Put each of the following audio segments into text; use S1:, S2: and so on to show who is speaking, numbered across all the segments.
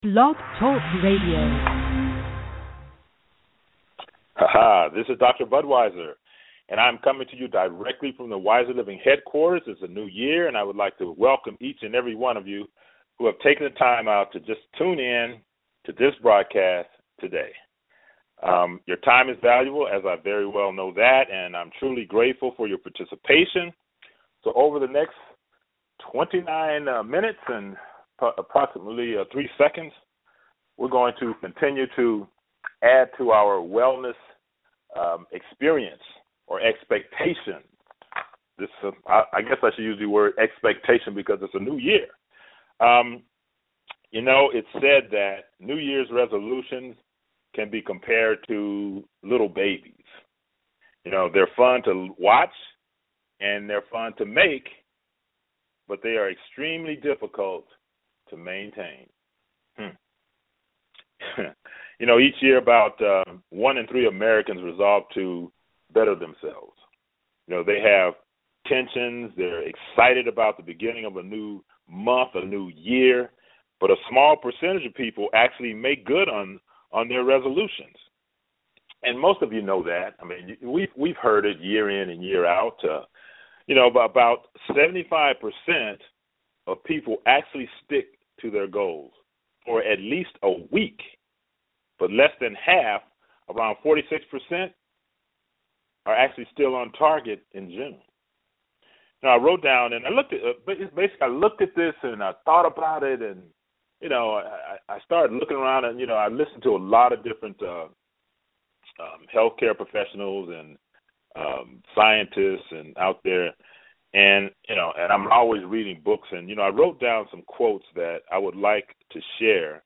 S1: Blog Talk Radio.
S2: This is Dr. Budweiser, and I'm coming to you directly from the Wiser Living headquarters. It's a new year, and I would like to welcome each and every one of you who have taken the time out to just tune in to this broadcast today. Your time is valuable, as I very well know that, and I'm truly grateful for your participation. So over the next 29 minutes and approximately 3 seconds, we're going to continue to add to our wellness experience or expectation. I guess I should use the word expectation because it's a new year. It's said that New Year's resolutions can be compared to little babies. They're fun to watch and they're fun to make, but they are extremely difficult to maintain. Each year about 1 in 3 Americans resolve to better themselves. They have tensions, they're excited about the beginning of a new month, a new year, but a small percentage of people actually make good on their resolutions. And most of you know that. I mean, we've heard it year in and year out. About 75% of people actually stick to their goals for at least a week, but less than half, around 46%, are actually still on target in June. Now, I wrote down and I looked at this and I thought about it, and I started looking around and I listened to a lot of different healthcare professionals and scientists and out there. And I'm always reading books, and I wrote down some quotes that I would like to share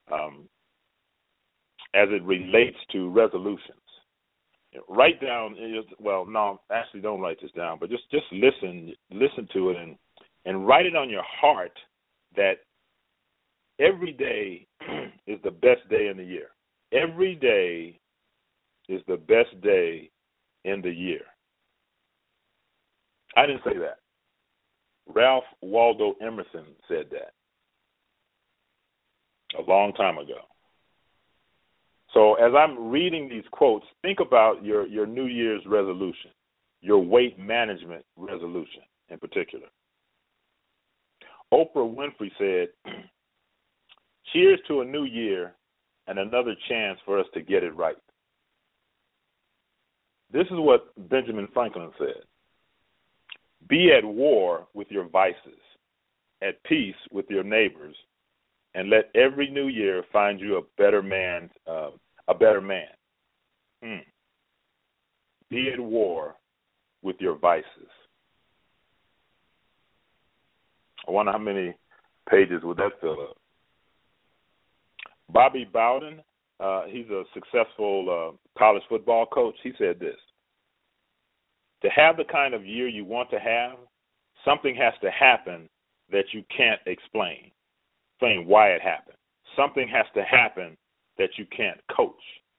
S2: as it relates to resolutions. Write down. Don't write this down, but just listen to it and write it on your heart that every day is the best day in the year. Every day is the best day in the year. I didn't say that. Ralph Waldo Emerson said that a long time ago. So as I'm reading these quotes, think about your New Year's resolution, your weight management resolution in particular. Oprah Winfrey said, "Cheers to a new year and another chance for us to get it right." This is what Benjamin Franklin said. "Be at war with your vices, at peace with your neighbors, and let every new year find you a better man. Be at war with your vices." I wonder how many pages would that fill up. Bobby Bowden, he's a successful college football coach. He said this: "To have the kind of year you want to have, something has to happen that you can't explain why it happened. Something has to happen that you can't coach."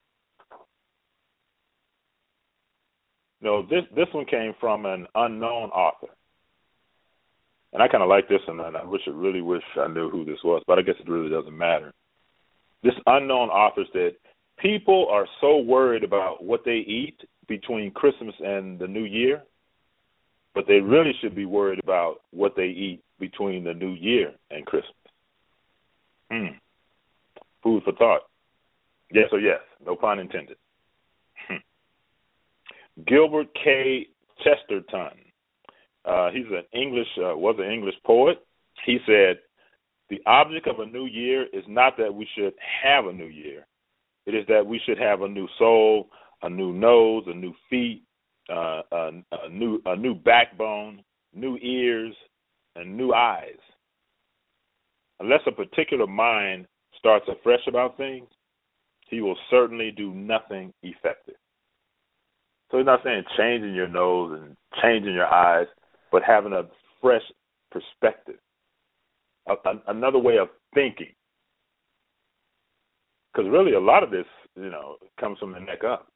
S2: This one came from an unknown author. And I kind of like this, and I really wish I knew who this was, but I guess it really doesn't matter. This unknown author said, "People are so worried about what they eat between Christmas and the New Year, but they really should be worried about what they eat between the New Year and Christmas." Food for thought. Yes or yes, no pun intended. Gilbert K. Chesterton, he's was an English poet. He said, "The object of a new year is not that we should have a new year. It is that we should have a new soul, a new nose, a new feet, a new backbone, new ears, and new eyes. Unless a particular mind starts afresh about things, he will certainly do nothing effective." So he's not saying changing your nose and changing your eyes, but having a fresh perspective, another way of thinking. Because really a lot of this, comes from the neck up.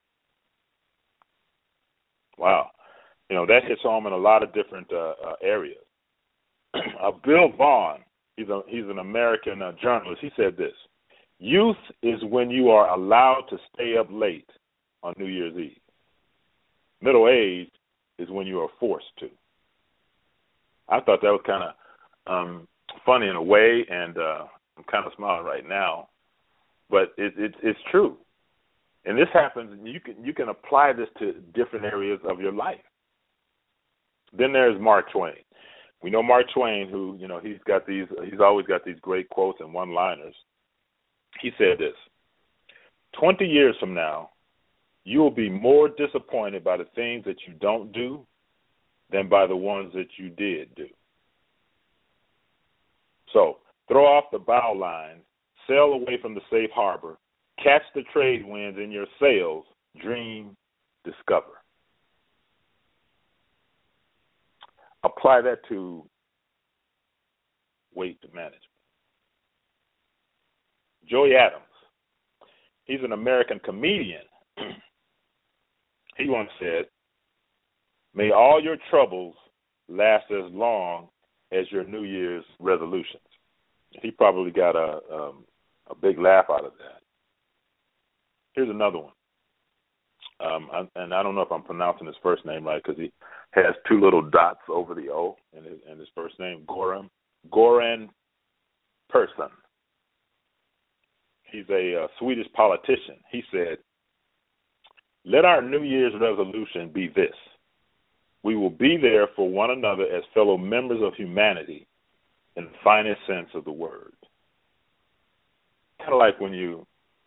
S2: Wow. That hits home in a lot of different areas. Bill Vaughn, He's an American journalist. He said this: "Youth is when you are allowed to stay up late on New Year's Eve. Middle age is when you are forced to." I thought that was kind of funny in a way, and I'm kind of smiling right now, but it's true. And this happens. You can apply this to different areas of your life. Then there's Mark Twain. We know Mark Twain, who he's always got these great quotes and one-liners. He said this: 20 years from now, you will be more disappointed by the things that you don't do than by the ones that you did do. So throw off the bow lines, sail away from the safe harbor, catch the trade winds in your sails, dream, discover. Apply that to weight management. Joey Adams, he's an American comedian. He once said, "May all your troubles last as long as your New Year's resolutions." He probably got a big laugh out of that. Here's another one. And I don't know if I'm pronouncing his first name right, because he has two little dots over the O in his first name, Goran Persson. He's a Swedish politician. He said, "Let our New Year's resolution be this: we will be there for one another as fellow members of humanity in the finest sense of the word." Kind of like when you're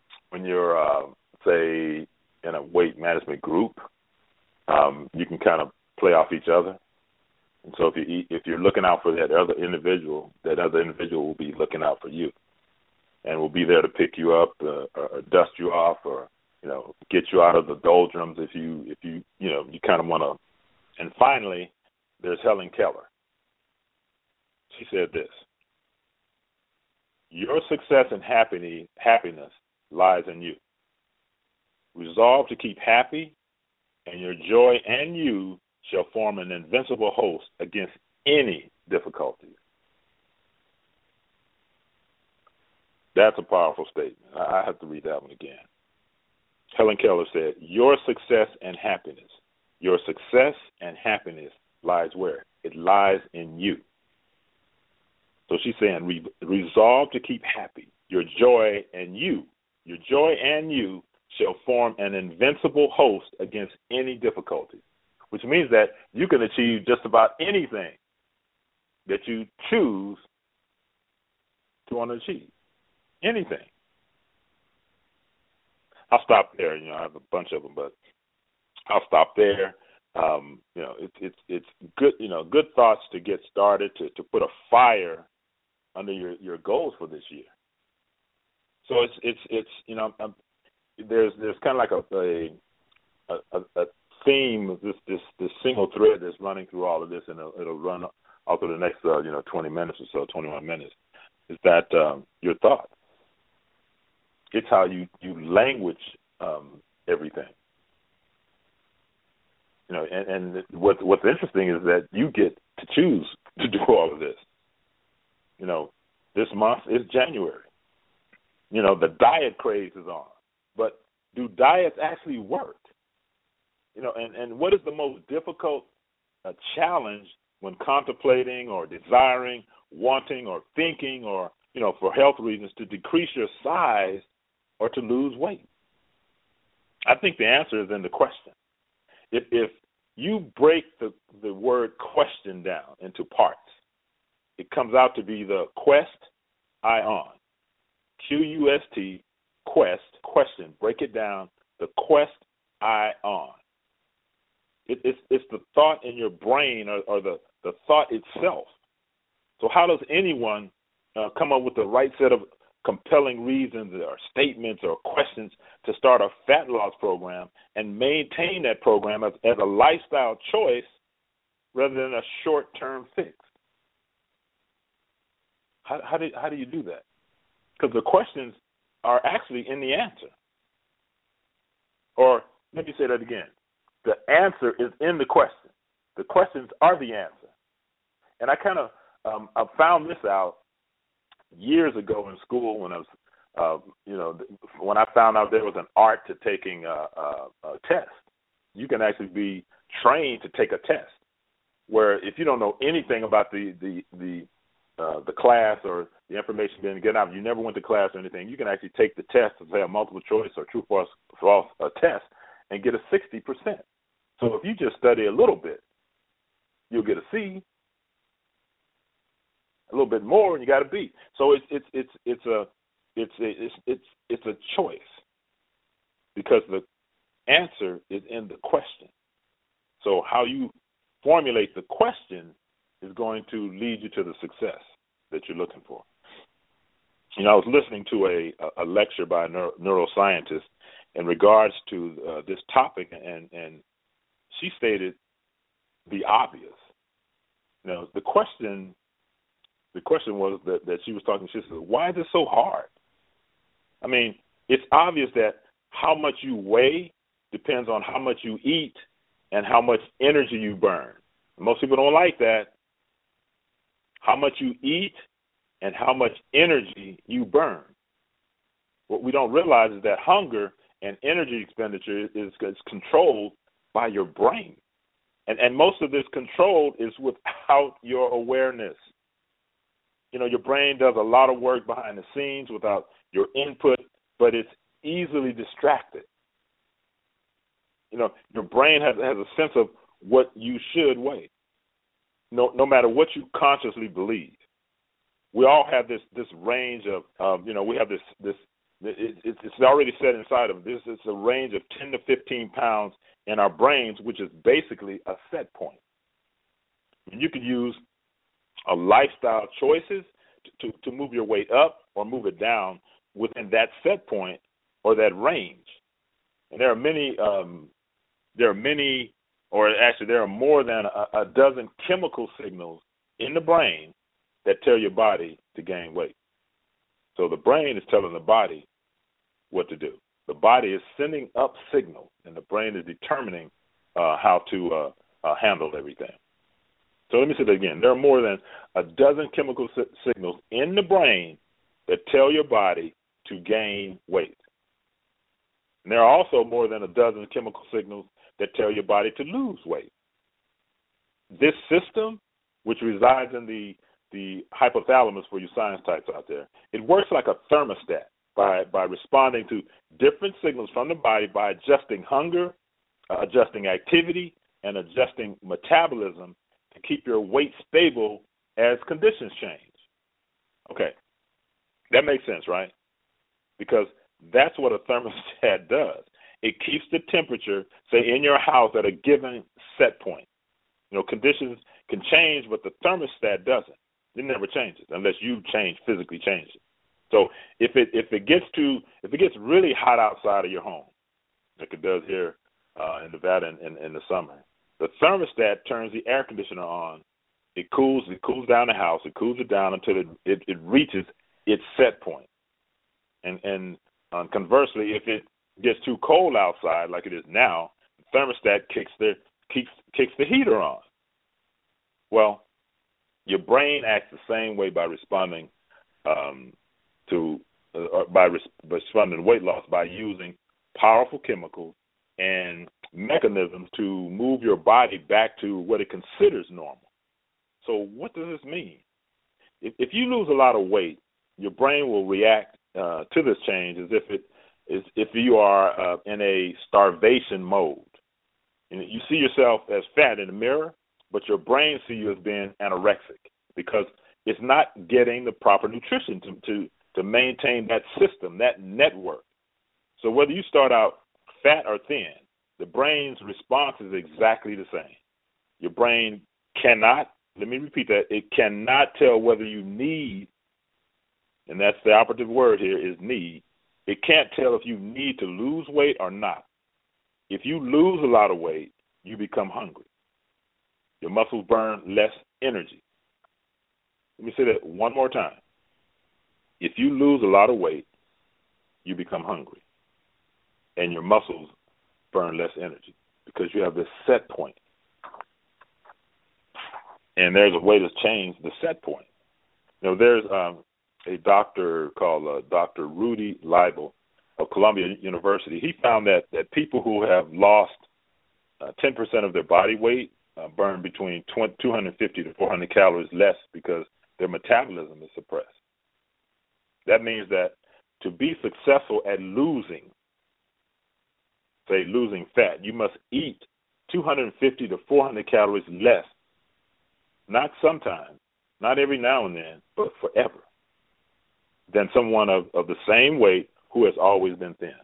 S2: say in a weight management group, you can kind of play off each other. And so if you're looking out for that other individual will be looking out for you, and will be there to pick you up, or dust you off, or get you out of the doldrums if you kind of want to. And finally, there's Helen Keller. She said this: "Your success and happiness lies in you. Resolve to keep happy, and your joy and you shall form an invincible host against any difficulties." That's a powerful statement. I have to read that one again. Helen Keller said, "Your success and happiness lies where? It lies in you." So she's saying, resolve to keep happy. Your joy and you shall form an invincible host against any difficulties, which means that you can achieve just about anything that you choose to want to achieve. Anything. I'll stop there. I have a bunch of them, but I'll stop there. It's good. Good thoughts to get started, to put a fire under your goals for this year. So there's kind of like a theme, this single thread that's running through all of this, and it'll run all through the next 20 minutes or so, 21 minutes. Is that your thought? It's how you language everything. And what's interesting is that you get to choose to do all of this. This month is January. The diet craze is on. But do diets actually work? And what is the most difficult challenge when contemplating or desiring, wanting or thinking, or, for health reasons, to decrease your size or to lose weight? I think the answer is in the question. If you break the word question down into parts, it comes out to be the quest ion. Q-U-S-T, quest, question. Break it down, the quest ion. It's the thought in your brain, or the thought itself. So how does anyone come up with the right set of compelling reasons or statements or questions to start a fat loss program and maintain that program as a lifestyle choice rather than a short-term fix? How do you do that? Because the questions are actually in the answer. Or let me say that again. The answer is in the question. The questions are the answer. And I kind of I found this out years ago in school when I was, when I found out there was an art to taking a test. You can actually be trained to take a test, where if you don't know anything about the class or the information being given out, you never went to class or anything, you can actually take the test, say a multiple choice or true or false test, and get a 60%. So if you just study a little bit, you'll get a C. A little bit more, and you got a B. So it's a choice, because the answer is in the question. So how you formulate the question is going to lead you to the success that you're looking for. I was listening to a lecture by a neuroscientist in regards to this topic, and she stated the obvious. The question was that she was talking. She said, "Why is it so hard?" I mean, it's obvious that how much you weigh depends on how much you eat and how much energy you burn. Most people don't like that. How much you eat and how much energy you burn. What we don't realize is that hunger and energy expenditure is controlled by your brain. And most of this control is without your awareness. Your brain does a lot of work behind the scenes without your input, but it's easily distracted. Your brain has a sense of what you should weigh, no matter what you consciously believe. We all have this range of we have this it's already set inside of this. It's a range of 10 to 15 pounds in our brains, which is basically a set point. You can use a lifestyle choices to move your weight up or move it down within that set point or that range. And there are more than a dozen chemical signals in the brain that tell your body to gain weight. So the brain is telling the body what to do. The body is sending up signals, and the brain is determining how to handle everything. So let me say that again. There are more than a dozen chemical signals in the brain that tell your body to gain weight. And there are also more than a dozen chemical signals that tell your body to lose weight. This system, which resides in the hypothalamus for you science types out there, it works like a thermostat by responding to different signals from the body by adjusting hunger, adjusting activity, and adjusting metabolism to keep your weight stable as conditions change. Okay, that makes sense, right? Because that's what a thermostat does. It keeps the temperature, say, in your house at a given set point. Conditions can change, but the thermostat doesn't. It never changes unless you physically change it. So if it gets really hot outside of your home, like it does here in Nevada in the summer, the thermostat turns the air conditioner on. It cools down the house. It cools it down until it reaches its set point. And conversely, if it gets too cold outside, like it is now, the thermostat kicks the heater on. Well, your brain acts the same way by responding responding to weight loss by using powerful chemicals and mechanisms to move your body back to what it considers normal. So what does this mean? If you lose a lot of weight, your brain will react to this change as if you are in a starvation mode. And you see yourself as fat in the mirror, but your brain sees you as being anorexic because it's not getting the proper nutrition to maintain that system, that network. So whether you start out fat or thin, the brain's response is exactly the same. Your brain cannot, let me repeat that, it cannot tell whether you need, and that's the operative word here is need. It can't tell if you need to lose weight or not. If you lose a lot of weight, you become hungry. Your muscles burn less energy. Let me say that one more time. If you lose a lot of weight, you become hungry. And your muscles burn less energy because you have this set point. And there's a way to change the set point. There's a doctor called Dr. Rudy Leibel of Columbia University. He found that people who have lost 10% of their body weight burn between 250 to 400 calories less because their metabolism is suppressed. That means that to be successful at losing fat, you must eat 250 to 400 calories less, not sometimes, not every now and then, but forever, than someone of the same weight who has always been thin.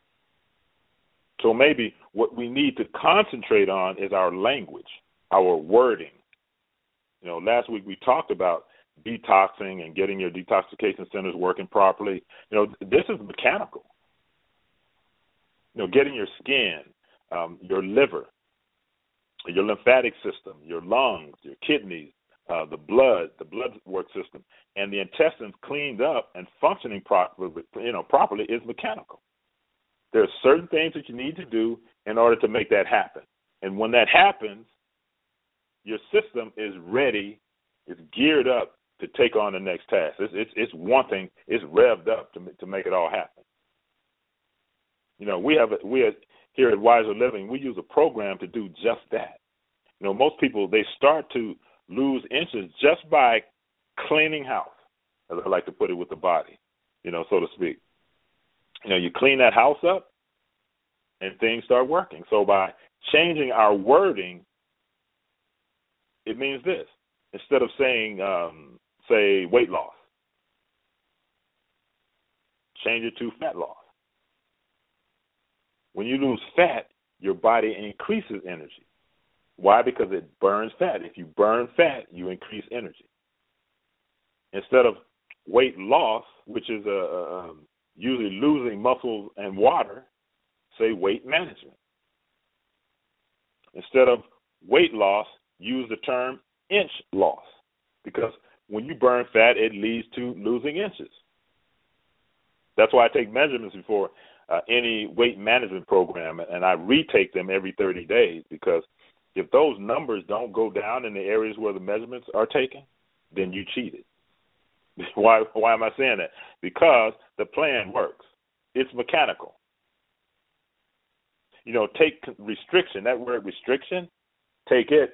S2: So maybe what we need to concentrate on is our language, our wording. Last week we talked about detoxing and getting your detoxification centers working properly. This is mechanical. Getting your skin, your liver, your lymphatic system, your lungs, your kidneys, the blood work system, and the intestines cleaned up and functioning properly is mechanical. There are certain things that you need to do in order to make that happen. And when that happens, your system is ready, it's geared up to take on the next task. It's one thing, it's revved up to make it all happen. We here at Wiser Living, we use a program to do just that. Most people, they start to lose inches just by cleaning house, as I like to put it with the body, so to speak. You clean that house up and things start working. So by changing our wording, it means this. Instead of saying, say, weight loss, change it to fat loss. When you lose fat, your body increases energy. Why? Because it burns fat. If you burn fat, you increase energy. Instead of weight loss, which is usually losing muscle and water, say weight management. Instead of weight loss, use the term inch loss, because when you burn fat, it leads to losing inches. That's why I take measurements before any weight management program, and I retake them every 30 days, because if those numbers don't go down in the areas where the measurements are taken, then you cheated. Why am I saying that? Because the plan works. It's mechanical. Take restriction, that word restriction, take it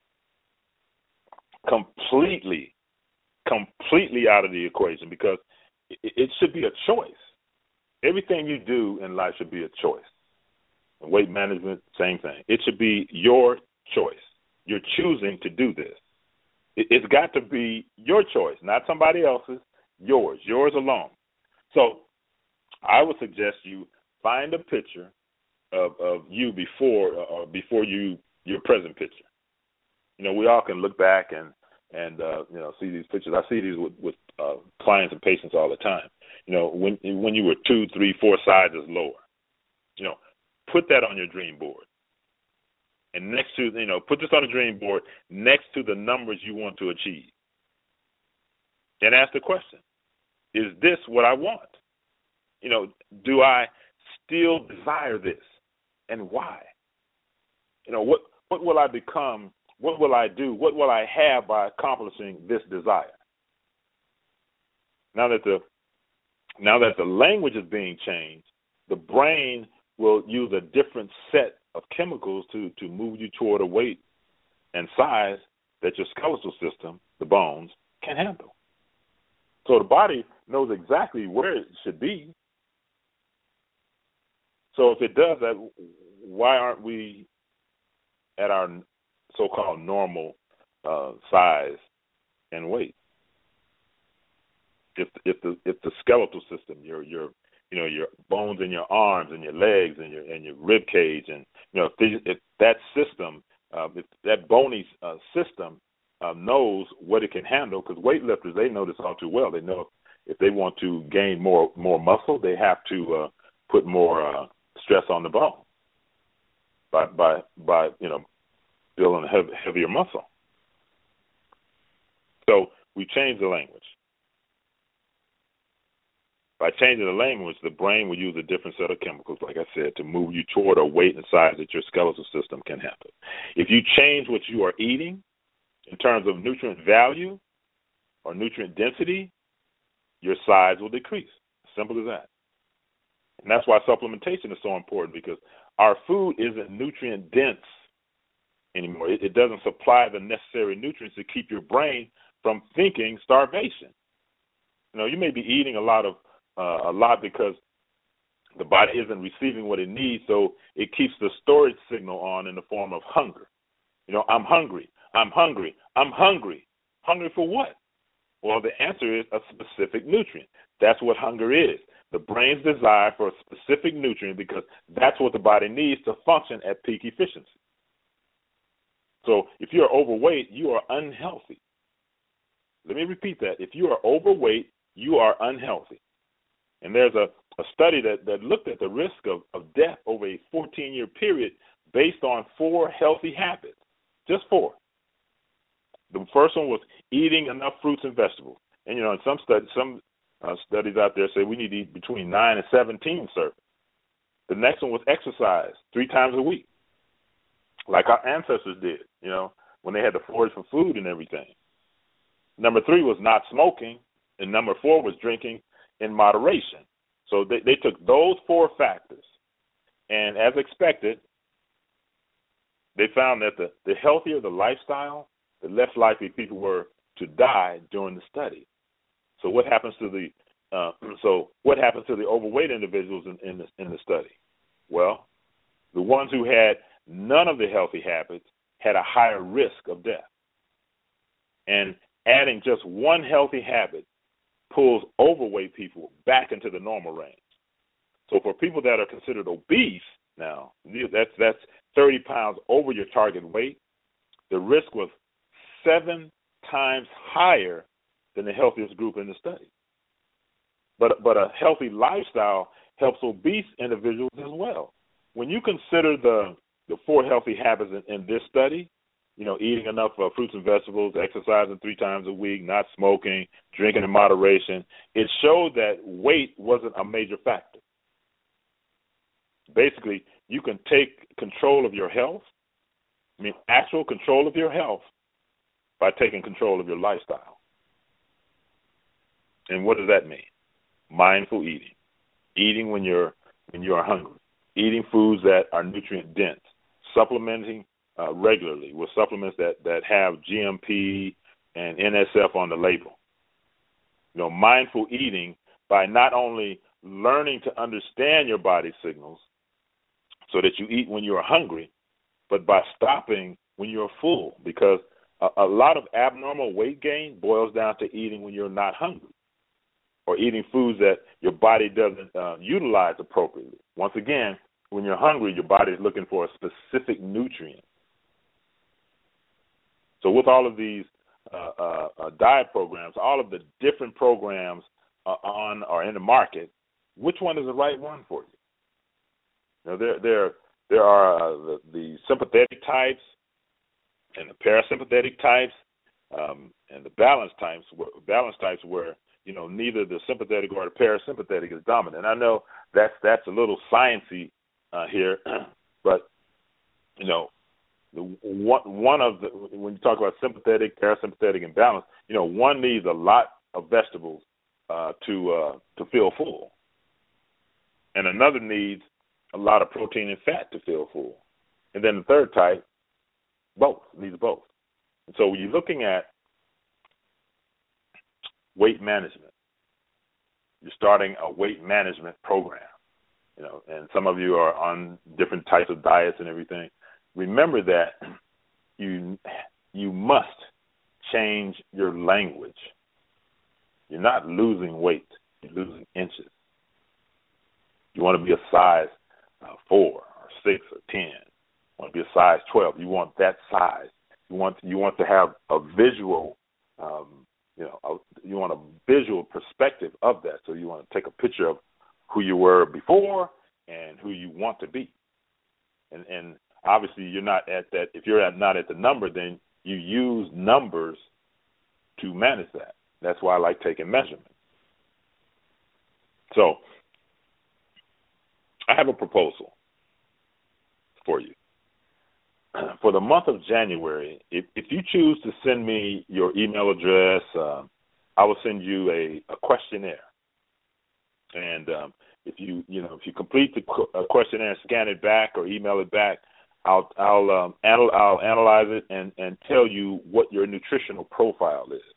S2: completely out of the equation, because it should be a choice. Everything you do in life should be a choice. Weight management, same thing. It should be your choice. You're choosing to do this. It's got to be your choice, not somebody else's, yours alone. So I would suggest you find a picture of you before your present picture. We all can look back and see these pictures. I see these with clients and patients all the time. When you were 2, 3, 4 sizes lower. Put that on your dream board. And next to, put this on the dream board next to the numbers you want to achieve. And ask the question, is this what I want? Do I still desire this? And why? What will I become? What will I do? What will I have by accomplishing this desire? Now that the language is being changed, the brain will use a different set of chemicals to move you toward a weight and size that your skeletal system, the bones, can handle. So the body knows exactly where it should be. So if it does that, why aren't we at our so-called normal size and weight? If the skeletal system, your bones in your arms and your legs and your rib cage, and if that system, if that bony system knows what it can handle, because weightlifters, they know this all too well. They know if they want to gain more muscle, they have to put more stress on the bone by building heavier muscle. So we change the language. By changing the language, the brain will use a different set of chemicals, like I said, to move you toward a weight and size that your skeletal system can handle. If you change what you are eating in terms of nutrient value or nutrient density, your size will decrease. Simple as that. And that's why supplementation is so important, because our food isn't nutrient dense anymore. It doesn't supply the necessary nutrients to keep your brain from thinking starvation. You know, you may be eating a lot because the body isn't receiving what it needs, so it keeps the storage signal on in the form of hunger. You know, I'm hungry, I'm hungry, I'm hungry. Hungry for what? Well, the answer is a specific nutrient. That's what hunger is. The brain's desire for a specific nutrient, because that's what the body needs to function at peak efficiency. So if you're overweight, you are unhealthy. Let me repeat that. If you are overweight, you are unhealthy. And there's a study that looked at the risk of death over a 14-year period based on 4 healthy habits, just 4. The first one was eating enough fruits and vegetables. And, you know, in some studies out there say we need to eat between 9 and 17 servings. The next one was exercise 3 times a week, like our ancestors did, you know, when they had to forage for food and everything. Number 3 was not smoking, and number 4 was drinking in moderation. So they took those 4 factors, and as expected, they found that the healthier the lifestyle, the less likely people were to die during the study. So what happens to the overweight individuals in the study? Well, the ones who had none of the healthy habits had a higher risk of death. And adding just one healthy habit pulls overweight people back into the normal range. So for people that are considered obese, now that's 30 pounds over your target weight, the risk was 7 times higher than the healthiest group in the study. But a healthy lifestyle helps obese individuals as well. When you consider the 4 healthy habits in this study, you know, eating enough fruits and vegetables, exercising 3 times a week, not smoking, drinking in moderation, it showed that weight wasn't a major factor. Basically, you can take control of your health, actual control of your health, by taking control of your lifestyle. And what does that mean? Mindful eating. Eating when you're hungry. Eating foods that are nutrient dense. Supplementing regularly with supplements that have GMP and NSF on the label. You know, mindful eating by not only learning to understand your body's signals so that you eat when you're hungry, but by stopping when you're full, because a lot of abnormal weight gain boils down to eating when you're not hungry, or eating foods that your body doesn't utilize appropriately. Once again, when you're hungry, your body is looking for a specific nutrient. So with all of these diet programs, all of the different programs on or in the market, which one is the right one for you? Now, there are the sympathetic types and the parasympathetic types and the balanced types where, you know, neither the sympathetic or the parasympathetic is dominant. And I know that's a little sciencey here, but, you know, when you talk about sympathetic, parasympathetic, and balanced, you know, one needs a lot of vegetables to feel full, and another needs a lot of protein and fat to feel full, and then the third type, needs both. And so when you're looking at weight management, you're starting a weight management program, you know, and some of you are on different types of diets and everything. Remember that you must change your language. You're not losing weight. You're losing inches. You want to be a size 4 or 6 or 10. You want to be a size 12. You want that size. You want to have a visual, you want a visual perspective of that. So you want to take a picture of who you were before and who you want to be. And obviously, you're not at that. If you're not at the number, then you use numbers to manage that. That's why I like taking measurements. So I have a proposal for you. For the month of January, if you choose to send me your email address, I will send you a questionnaire, and if you complete the questionnaire and scan it back or email it back, I'll analyze it and tell you what your nutritional profile is.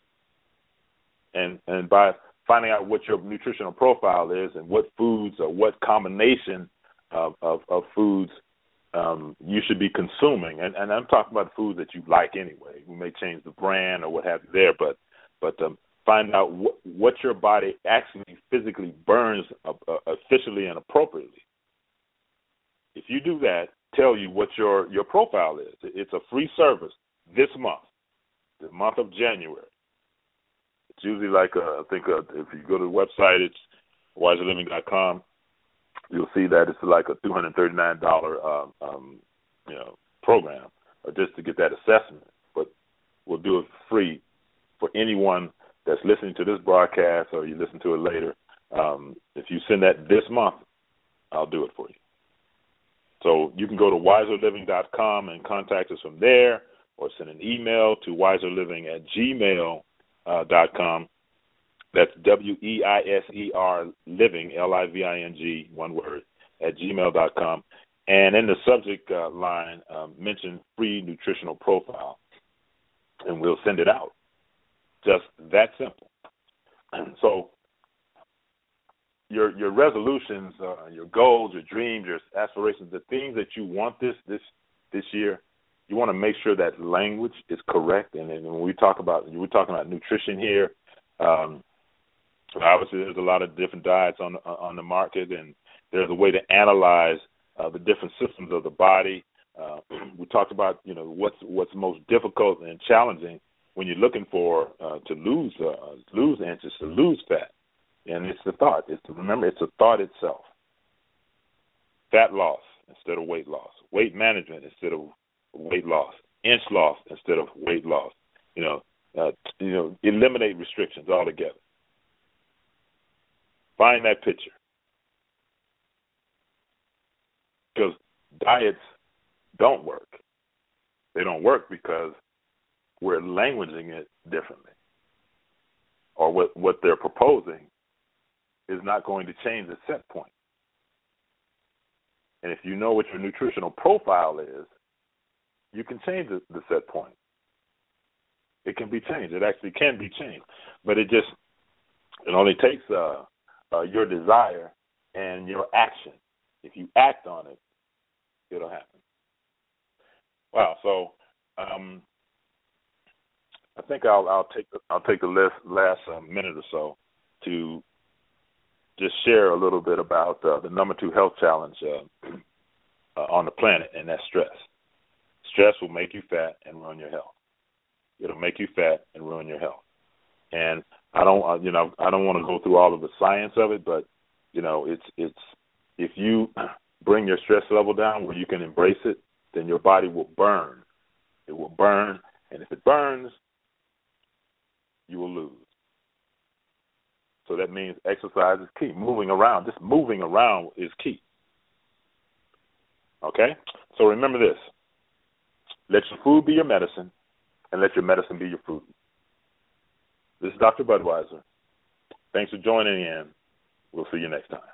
S2: And by finding out what your nutritional profile is and what foods or what combination of foods you should be consuming, and I'm talking about foods that you like anyway. We may change the brand or what have you there, but find out what your body actually physically burns efficiently and appropriately. If you do that, tell you what your profile is. It's a free service this month, the month of January. It's usually like I think if you go to the website, it's wiserliving.com. You'll see that it's like a $239 program just to get that assessment. But we'll do it free for anyone that's listening to this broadcast or you listen to it later. If you send that this month, I'll do it for you. So you can go to wiserliving.com and contact us from there, or send an email to wiserliving@gmail.com. That's WEISER living, LIVING, one word, @gmail.com. And in the subject line, mention free nutritional profile, and we'll send it out. Just that simple. So your resolutions, your goals, your dreams, your aspirations, the things that you want this year, you want to make sure that language is correct. And then when we're talking about nutrition here, obviously there's a lot of different diets on the market, and there's a way to analyze the different systems of the body. We talked about what's most difficult and challenging when you're looking for to lose inches, to lose fat. And it's the thought. Remember, it's the thought itself. Fat loss instead of weight loss. Weight management instead of weight loss. Inch loss instead of weight loss. Eliminate restrictions altogether. Find that picture. Because diets don't work. They don't work because we're languaging it differently. Or what they're proposing is not going to change the set point. And if you know what your nutritional profile is, you can change the set point. It can be changed. It actually can be changed. But it only takes your desire and your action. If you act on it, it'll happen. Wow. So I think I'll take the last minute or so to just share a little bit about the number 2 health challenge on the planet, and that's stress. Stress will make you fat and ruin your health. It'll make you fat and ruin your health. And I don't want to go through all of the science of it, but it's if you bring your stress level down where you can embrace it, then your body will burn. It will burn, and if it burns, you will lose. So that means exercise is key. Moving around is key. Okay? So remember this. Let your food be your medicine, and let your medicine be your food. This is Dr. Budweiser. Thanks for joining in. We'll see you next time.